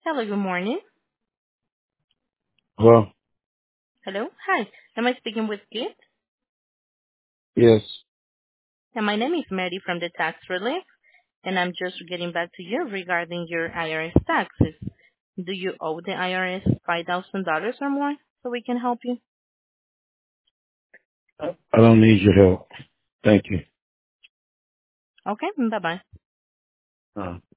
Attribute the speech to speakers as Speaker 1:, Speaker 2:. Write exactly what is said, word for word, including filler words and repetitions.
Speaker 1: Hello, good morning.
Speaker 2: Well,
Speaker 1: Hello. Hi. Am I speaking with Kit?
Speaker 2: yes.
Speaker 1: And my name is Mary from the Tax Relief, and I'm just getting back to you regarding your I R S taxes. Do you owe the I R S five thousand dollars or more so we can help you?
Speaker 2: I don't need your help. Thank you.
Speaker 1: Okay, bye-bye.
Speaker 2: Uh.